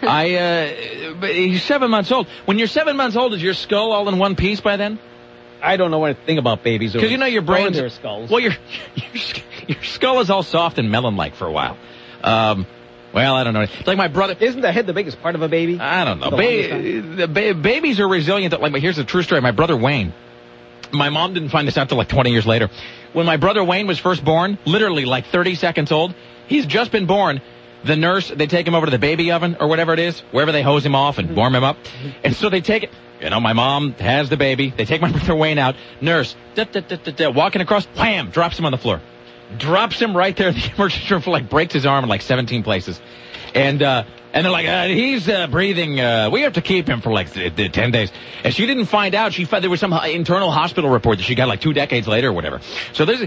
But he's 7 months old. When you're 7 months old, is your skull all in one piece by then? I don't know anything about babies. Because your brain's... their skulls. Well, your skull is all soft and melon-like for a while. Well, I don't know. Like my brother... Isn't the head the biggest part of a baby? I don't know. Babies are resilient. Here's the true story. My brother Wayne... My mom didn't find this out till like 20 years later. When my brother Wayne was first born, literally like 30 seconds old, he's just been born. The nurse, they take him over to the baby oven or whatever it is, wherever they hose him off and warm him up. And so they take it. My mom has the baby. They take my brother Wayne out. Nurse, walking across, wham, drops him on the floor. Drops him right there in the emergency room, breaks his arm in 17 places. And they're like, he's breathing. We have to keep him for 10 days. And she didn't find out. There was some internal hospital report that she got 2 decades later or whatever. So there's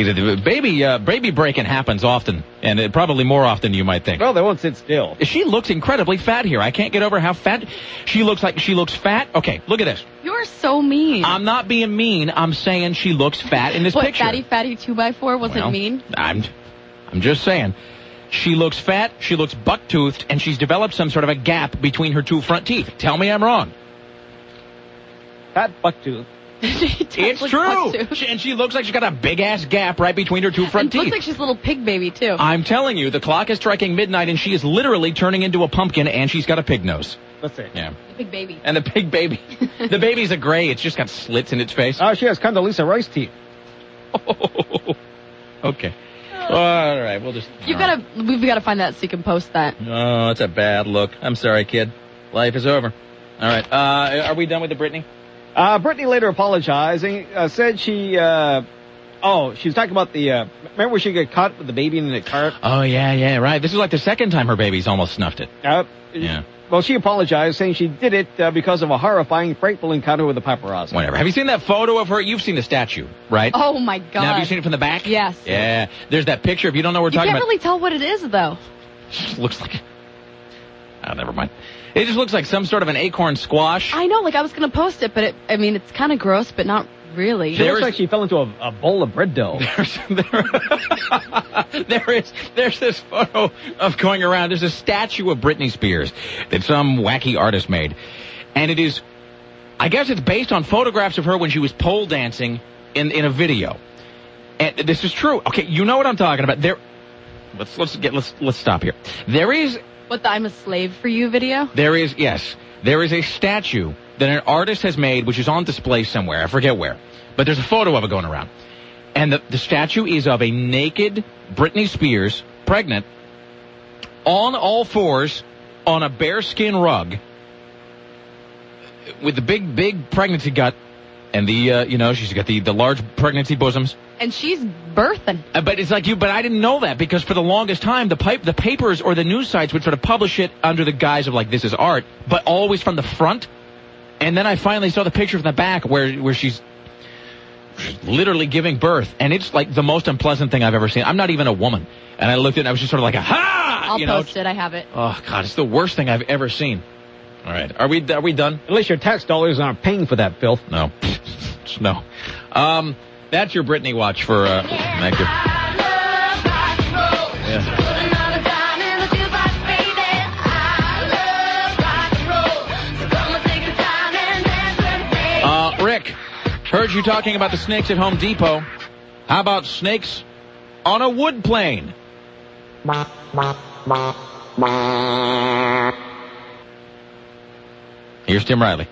baby breaking happens often, and probably more often than you might think. Well, they won't sit still. She looks incredibly fat here. I can't get over how fat she looks. She looks fat. Okay, look at this. You're so mean. I'm not being mean. I'm saying she looks fat in this picture. Fatty 2x4 wasn't mean? I'm just saying. She looks fat, she looks buck-toothed, and she's developed some sort of a gap between her 2 front teeth. Tell me I'm wrong. Fat buck-tooth. It's true. And she looks like she's got a big-ass gap right between her 2 front teeth. Looks like she's a little pig baby, too. I'm telling you, the clock is striking midnight, and she is literally turning into a pumpkin, and she's got a pig nose. Let's see. Yeah. The pig baby. And the pig baby. The baby's a gray. It's just got slits in its face. Oh, she has Condoleezza Rice teeth. Okay. All right, we'll just... We've got to find that so you can post that. Oh, it's a bad look. I'm sorry, kid. Life is over. All right. Are we done with the Britney? Britney later apologizing, said she... she was talking about the... remember where she got caught with the baby in the cart? Oh, yeah, right. This is the second time her baby's almost snuffed it. Yeah. Well, she apologized, saying she did it because of a horrifying, frightful encounter with the paparazzi. Whatever. Have you seen that photo of her? You've seen the statue, right? Oh, my God. Now, have you seen it from the back? Yes. Yeah. There's that picture. If you don't know what we're talking about... You can't really tell what it is, though. It looks like... Oh, never mind. It just looks like some sort of an acorn squash. I know, I was going to post it, but it's kind of gross, but not really. She looks like she fell into a bowl of bread dough. There's this photo of going around. There's a statue of Britney Spears that some wacky artist made. And it is, I guess it's based on photographs of her when she was pole dancing in a video. And this is true. Okay, you know what I'm talking about. Let's stop here. There is... What, the I'm a Slave for You video? There is a statue that an artist has made, which is on display somewhere. I forget where. But there's a photo of it going around. And the statue is of a naked Britney Spears, pregnant, on all fours, on a bearskin rug, with the big pregnancy gut, and she's got the large pregnancy bosoms. And she's birthing. But it's but I didn't know that, because for the longest time, the papers or the news sites would sort of publish it under the guise of this is art, but always from the front. And then I finally saw the picture from the back where she's literally giving birth, and it's the most unpleasant thing I've ever seen. I'm not even a woman, and I looked at it and I was just sort of ha! I'll post it. I have it. Oh God, it's the worst thing I've ever seen. All right, are we done? At least your tax dollars aren't paying for that filth. No. That's your Britney watch for thank you. Rick, heard you talking about the snakes at Home Depot. How about snakes on a wood plane. Here's Tim Riley.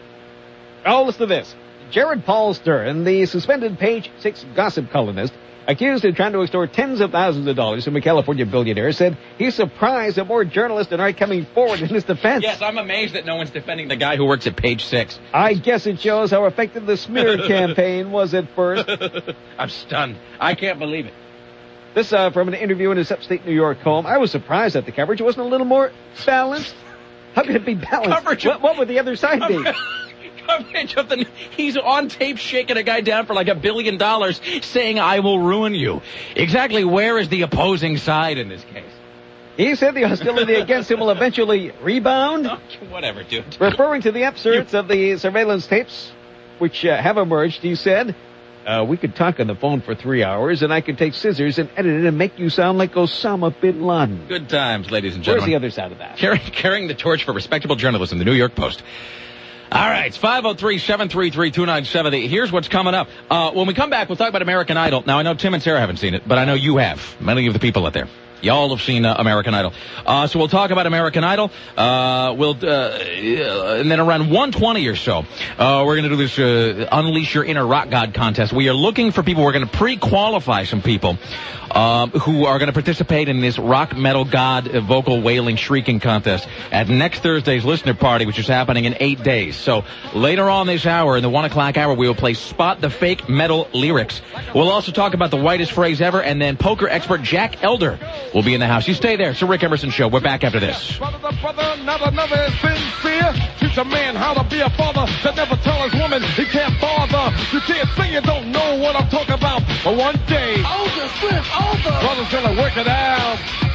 Oh, listen to this. Jared Paul Stern, the suspended Page 6 gossip columnist, accused of trying to extort tens of thousands of dollars from a California billionaire, said he's surprised that more journalists aren't coming forward in his defense. Yes, I'm amazed that no one's defending the guy who works at Page 6. I guess it shows how effective the smear campaign was at first. I'm stunned. I can't believe it. This from an interview in his upstate New York home. I was surprised that the coverage wasn't a little more balanced. How could it be balanced? What would the other side be? Coverage of he's on tape shaking a guy down for like $1 billion saying, I will ruin you. Exactly where is the opposing side in this case? He said the hostility against him will eventually rebound. Whatever, dude. Referring to the excerpts of the surveillance tapes, which have emerged, he said, we could talk on the phone for 3 hours, and I could take scissors and edit it and make you sound like Osama bin Laden. Good times, ladies and gentlemen. Where's the other side of that? Carrying the torch for respectable journalism, the New York Post. All right, it's 503-733-2970. Here's what's coming up. When we come back, we'll talk about American Idol. Now, I know Tim and Sarah haven't seen it, but I know you have. Many of the people out there. Y'all have seen American Idol. So we'll talk about American Idol. And then around 1:20 or so, we're going to do this Unleash Your Inner Rock God contest. We are looking for people. We're going to pre-qualify some people who are going to participate in this rock metal god vocal wailing shrieking contest at next Thursday's listener party, which is happening in 8 days. So later on this hour, in the 1 o'clock hour, we will play Spot the Fake Metal Lyrics. We'll also talk about the whitest phrase ever, and then poker expert Jack Elder will be in the house. You stay there. It's the Rick Emerson Show. We're back after this. Brother, not another is sincere. Teach a man how to be a father that never tell his woman he can't bother. You can't say you don't know what I'm talking about. But one day, brother's gonna work it out.